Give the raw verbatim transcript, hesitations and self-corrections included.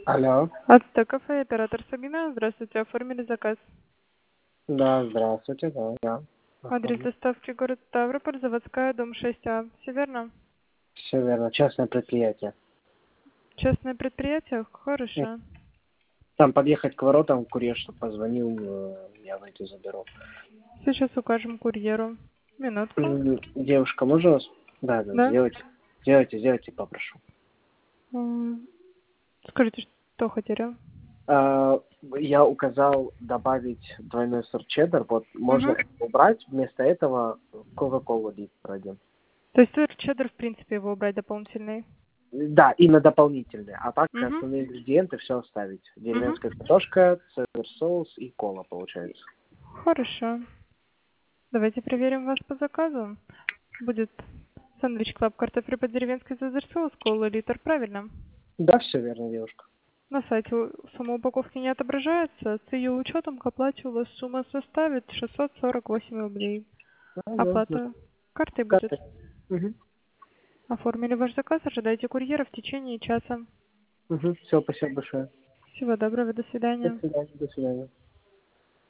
Алло. Ацтек кафе, оператор Сабина. Здравствуйте, оформили заказ. Да, здравствуйте, да, я. Адрес Оформлю. доставки город Ставрополь, Заводская, дом шесть А. Все верно? Все верно, частное предприятие. Частное предприятие? М. Хорошо. Там подъехать к воротам, курьер, чтобы позвонил, э, я выйду заберу. Сейчас укажем курьеру. Минутку. М, Девушка, можно вас? Да, да, Да? сделайте, сделайте, сделайте, попрошу. М, Скажите, что хотели? А, Я указал добавить двойной сыр чеддер, вот можно Угу. это убрать, вместо этого кока-колу литр один. То есть сыр чеддер, в принципе, его убрать дополнительный? Да, и на дополнительные, а так Угу. основные ингредиенты все оставить. Угу. Деревенская картошка, цезарь соус и кола получается. Хорошо. Давайте проверим вас по заказу. Будет сэндвич клаб картофель по деревенской зазерсоус, кола литр, правильно? Да, все верно, девушка. На сайте у- сумма упаковки не отображается. С ее учетом к оплате у вас сумма составит шестьсот сорок восемь рублей. Да, да, да. Оплата картой будет. Карты. Угу. Оформили ваш заказ, ожидайте курьера в течение часа. Угу. Все, спасибо большое. Всего доброго, до До свидания. свидания, до свидания.